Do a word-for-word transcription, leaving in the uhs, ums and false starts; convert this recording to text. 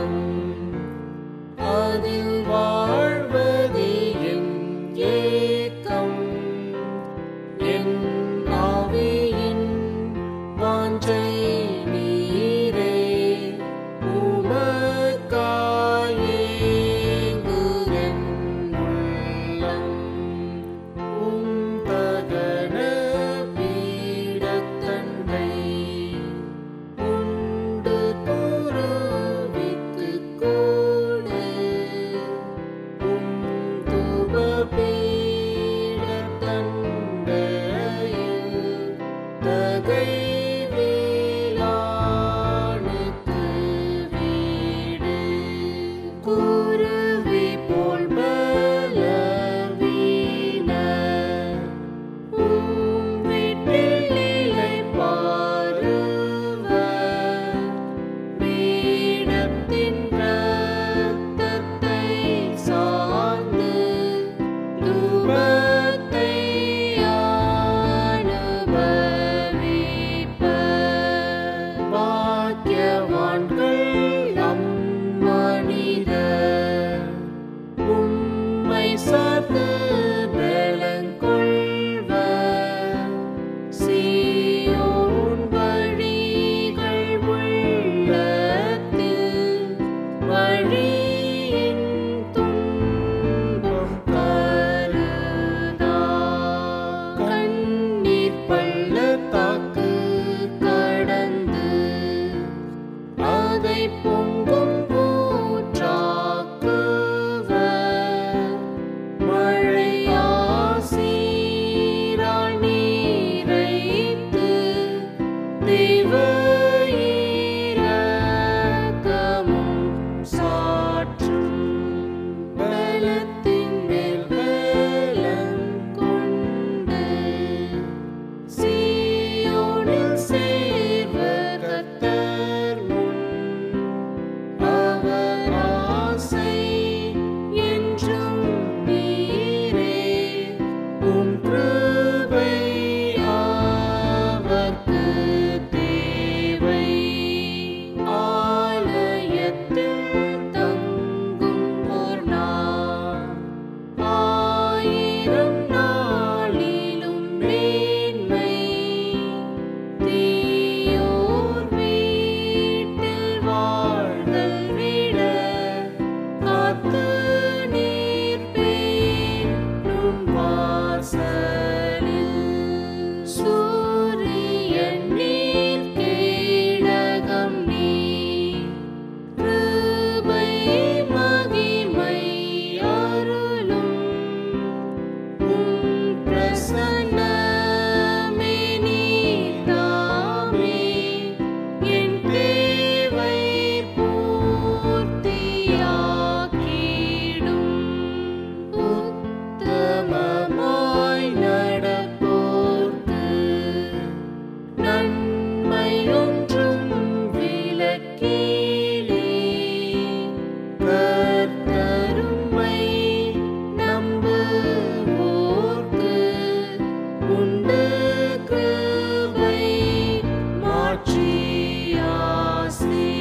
உள்ளம் அதில் வாழ்வதே என் ஏக்கம். என் ஆவியின் வாஞ்சை நீரே, உமக்காய் ஏங்குதென் உள்ளம். உம் தகன பீடத்தண்டை உண்டு துருவித்துக் கொடு. உம் தூப பீடத்தண்டையில் தகைவிலானுக்கு வீடு. குருவி போல் பலவீனர் உம் வீட்டில் இளைப்பாறுவர். பீடத்தின் இரத்தத்தை சார்ந்து தூபத்தை அனுபவிப்பர். பாக்கியவான்கள் அம்மனிதர் உம்மை சார்ந்து பலங்கொள்வர். சீயோன் வழிகள் உள்ளத்தில் வழியின் துன்பம் கருதா. கண்ணீர் பள்ளத்தாக்கு கடந்து அதை பொங்கும் ஊற்றாக்குவர். மழையாசீரால் நீரைத்து தேவ இரக்கமும் சாற்றும். பலத்தின் மேல் பலம் கொண்டு சீயோனில் சேர்வர் கர்த்தர் முன். அவர் ஆசை என்றும் நீரே, உம் கிருபை அவர்க்கு தேவை. ஆலயத்தில் தங்கும் ஓர் நாள் ஆயிரம் நாளிலும் மேன்மை. தீயோர் வீட்டில் வாழ்தல் விட காத்து நீர் பேணும் வாசலில். சூரியன் நீர் கேடகம் நீர் கிருபை மகிமை அருளும். உம் பிரசன்னமே நீர் தாமே என் தேவை பூர்த்தியாக்கிடும். உத்தமமாய் நடப்போர்க்கு நன்மை ஒன்றும் விலக்கிலே. கர்த்தரும்மை நம்புவோர்க்கு உண்டு கிருபை மாட்சி ஆசி.